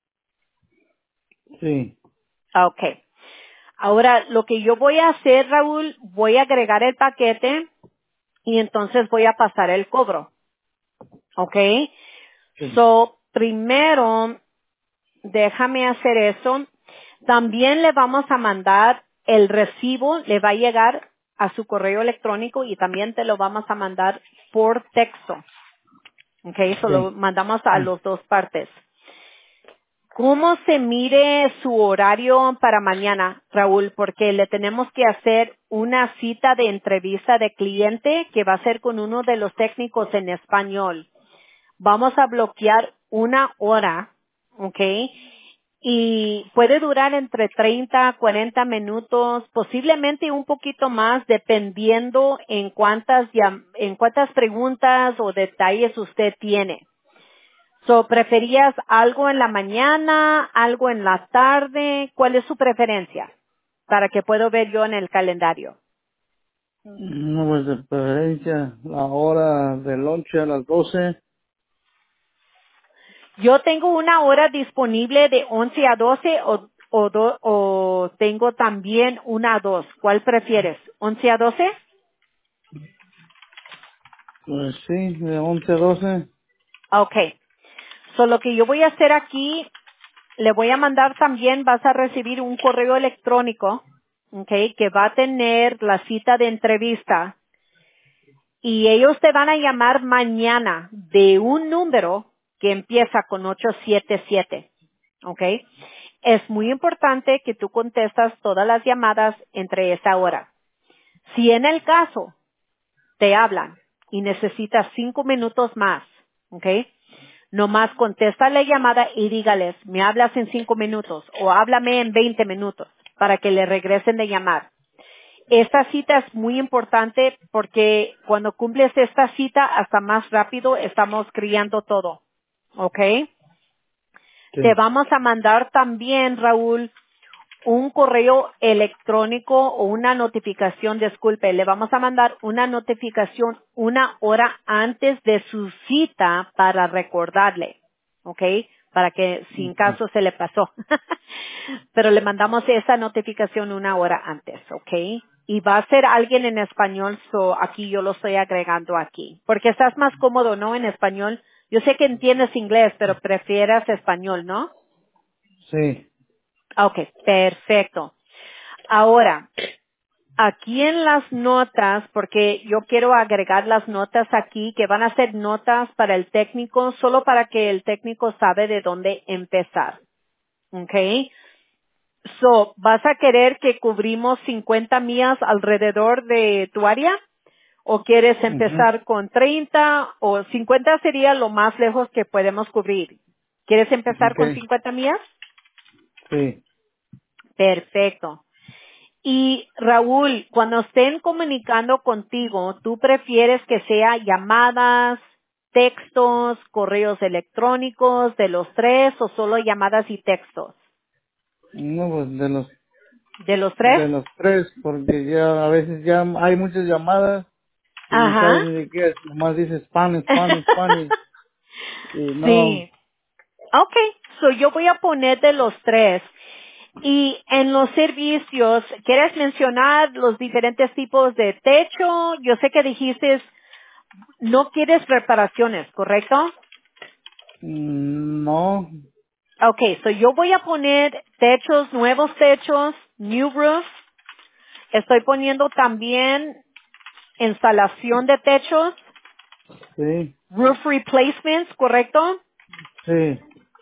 Sí. Ok. Ahora, lo que yo voy a hacer, Raúl, voy a agregar el paquete y entonces voy a pasar el cobro. Ok. Sí. So, primero, déjame hacer eso. También le vamos a mandar el recibo, le va a llegar a su correo electrónico y también te lo vamos a mandar por texto. Ok, eso lo Sí. mandamos a las dos partes. ¿Cómo se mire su horario para mañana, Raúl? Porque le tenemos que hacer una cita de entrevista de cliente que va a ser con uno de los técnicos en español. Vamos a bloquear 1 hora, ¿ok? Y puede durar entre 30 a 40 minutos, posiblemente un poquito más, dependiendo en cuántas preguntas o detalles usted tiene. So, ¿preferías algo en la mañana, algo en la tarde? ¿Cuál es su preferencia? Para que pueda ver yo en el calendario. No, pues de preferencia, la hora de lonche a las 12. Yo tengo 1 hora disponible de 11 a 12 o tengo también 1 a 2. ¿Cuál prefieres? ¿11 a 12? Pues sí, de 11 a 12. Okay. So, lo que yo voy a hacer aquí, le voy a mandar también, vas a recibir un correo electrónico, okay, que va a tener la cita de entrevista y ellos te van a llamar mañana de un número que empieza con 877. ¿Ok? Es muy importante que tú contestas todas las llamadas entre esa hora. Si en el caso te hablan y necesitas 5 minutos más, ¿ok? Nomás contesta la llamada y dígales, me hablas en 5 minutos o háblame en 20 minutos para que le regresen de llamar. Esta cita es muy importante porque cuando cumples esta cita, hasta más rápido estamos criando todo. ¿Ok? Te Sí. vamos a mandar también, Raúl, un correo electrónico o una notificación, disculpe, le vamos a mandar una notificación 1 hora antes de su cita para recordarle. ¿Ok? Para que sin Okay. caso se le pasó. Pero le mandamos esa notificación 1 hora antes, ¿ok? Y va a ser alguien en español, so aquí yo lo estoy agregando aquí. Porque estás más cómodo, ¿no? En español. Yo sé que entiendes inglés, pero prefieras español, ¿no? Sí. Ok, perfecto. Ahora, aquí en las notas, porque yo quiero agregar las notas aquí, que van a ser notas para el técnico, solo para que el técnico sabe de dónde empezar. ¿Ok? So, ¿vas a querer que cubrimos 50 millas alrededor de tu área? ¿O quieres Ujú. empezar con 30 o 50 sería lo más lejos que podemos cubrir? ¿Quieres empezar con Okay. 50 millas? Sí. Perfecto. Y Raúl, cuando estén comunicando contigo, ¿tú prefieres que sea llamadas, textos, correos electrónicos, de los tres o solo llamadas y textos? No, pues ¿De los tres? de los tres, porque ya a veces ya hay muchas llamadas y ni sabes Ajá. ni de qué es, nomás dices Spanish, Spanish, Spanish, y no, Sí. Okay. So yo voy a poner de los tres. Y en los servicios, ¿quieres mencionar los diferentes tipos de techo? Yo sé que dijiste no quieres reparaciones, ¿correcto? no, Okay, so yo voy a poner techos, nuevos techos, new roof. Estoy poniendo también instalación de techos, sí, roof replacements, ¿correcto? sí,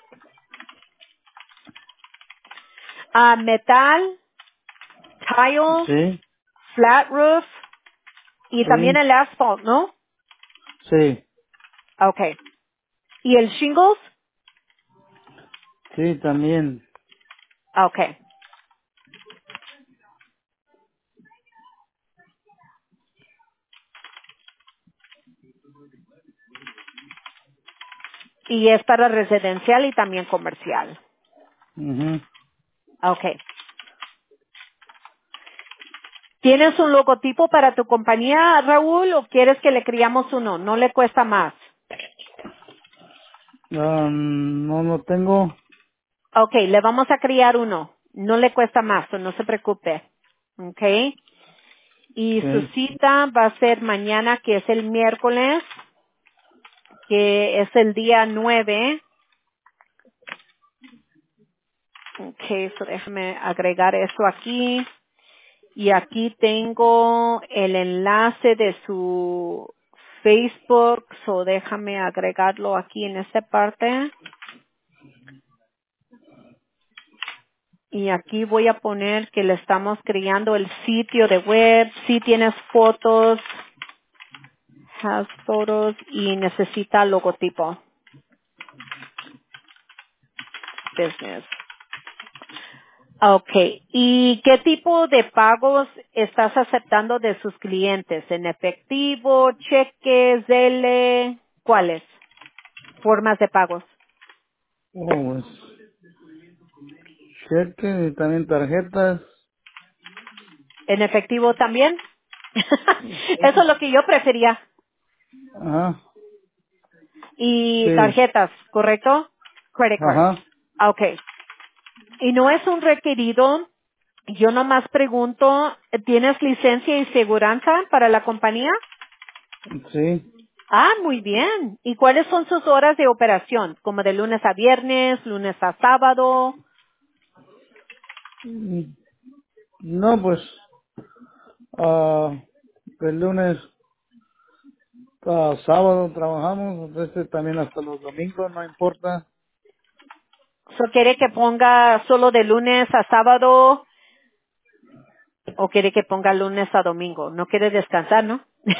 Metal, tile, sí, flat roof y también sí, el asphalt, ¿no? sí, Okay. ¿Y el shingles? sí, también, Okay. Y es para residencial y también comercial. mhm, Okay. ¿Tienes un logotipo para tu compañía, Raúl, o quieres que le criamos uno? No le cuesta más. no, no tengo, Okay, le vamos a criar uno. No le cuesta más, so no se preocupe. Okay. Y su sí, cita va a ser mañana, que es el miércoles, que es el día 9. Okay, so déjame agregar eso aquí. Y aquí tengo el enlace de su Facebook, so déjame agregarlo aquí en esta parte. Y aquí voy a poner que le estamos creando el sitio de web, si tienes fotos, has fotos y necesita logotipo, business. Okay. ¿Y qué tipo de pagos estás aceptando de sus clientes? ¿En efectivo, cheques, Zelle? ¿Cuáles formas de pagos? oh, pues, cheques y también tarjetas, ¿En efectivo también? Eso es sí, lo que yo prefería. ajá, Y sí, tarjetas, ¿correcto? Credit cards. ajá, Okay. Y no es un requerido. Yo nomás pregunto, ¿tienes licencia y seguranza para la compañía? sí. Ah, muy bien. ¿Y cuáles son sus horas de operación? ¿Como de lunes a viernes, lunes a sábado? Mm, no, pues, ah, el lunes a sábado trabajamos, también hasta los domingos, no importa. ¿So quiere que ponga solo de lunes a sábado o quiere que ponga lunes a domingo? No quiere descansar, ¿no?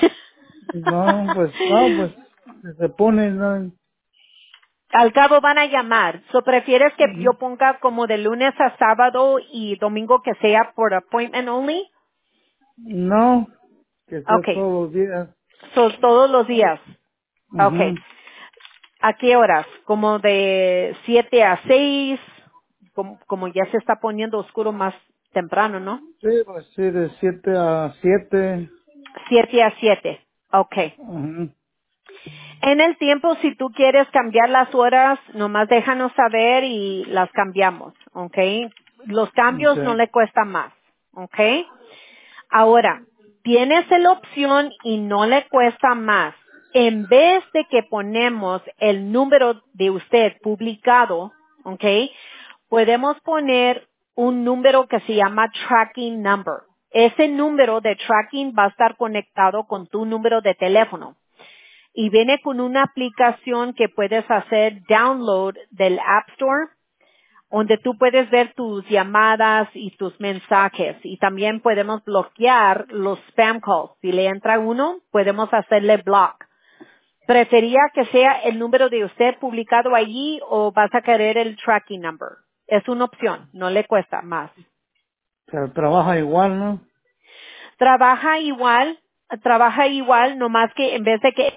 No, pues, se pone, no, Al cabo van a llamar. ¿So prefieres que yo ponga como de lunes a sábado y domingo que sea por appointment only? no, que sea Okay. todos los días. So todos los días. Okay. Ujú. ¿A qué horas? Como de 7 a 6, como ya se está poniendo oscuro más temprano, ¿no? Sí, pues sí, de 7 a 7. 7 a 7. Okay. Ujú. En el tiempo, si tú quieres cambiar las horas, nomás déjanos saber y las cambiamos, okay. Los cambios no Sí. le cuesta más, okay. Ahora, tienes la opción y no le cuesta más. En vez de que ponemos el número de usted publicado, ¿ok? Podemos poner un número que se llama tracking number. Ese número de tracking va a estar conectado con tu número de teléfono y viene con una aplicación que puedes hacer download del App Store donde tú puedes ver tus llamadas y tus mensajes y también podemos bloquear los spam calls. Si le entra uno, podemos hacerle block. ¿Prefería que sea el número de usted publicado allí o vas a querer el tracking number? Es una opción, no le cuesta más. O sea, trabaja igual, ¿no? Trabaja igual, nomás que en vez de que